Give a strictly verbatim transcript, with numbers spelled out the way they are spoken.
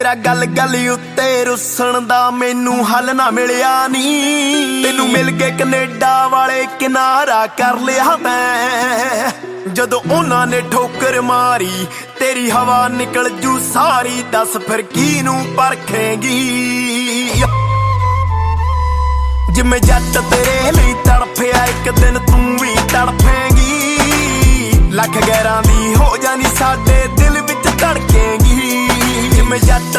ਤੇਰਾ ਗੱਲ ਗੱਲ ਉੱਤੇ ਰੁੱਸਣ ਦਾ ਮੈਨੂੰ ਹੱਲ ਨਾ ਮਿਲਿਆ ਨੀ। ਤੈਨੂੰ ਮਿਲ ਕੇ ਕੈਨੇਡਾ ਵਾਲੇ ਕਿਨਾਰਾ ਕਰ ਲਿਆ ਮੈਂ। ਜਦੋਂ ਉਹਨਾਂ ਨੇ ਠੋਕਰ ਮਾਰੀ ਤੇਰੀ ਹਵਾ ਨਿਕਲ ਜੂ ਸਾਰੀ। ਦੱਸ ਫਿਰ ਕਿਹਨੂੰ ਪਰਖੇਂਗੀ। ਜਿਵੇਂ ਜੱਟ ਤੇਰੇ ਲਈ ਤੜਫਿਆ ਇੱਕ ਦਿਨ ਤੂੰ ਵੀ ਤੜਫੇਂਗੀ। ਲੱਖ ਗੈਰਾਂ ਦੀ ਹੋ ਜਾਣੀ ਸਾਡੇ ਦਿਲ ਵਿੱਚ ਧੜਕੇਂਗੀ। ਜਿਵੇਂ ਜੱਟ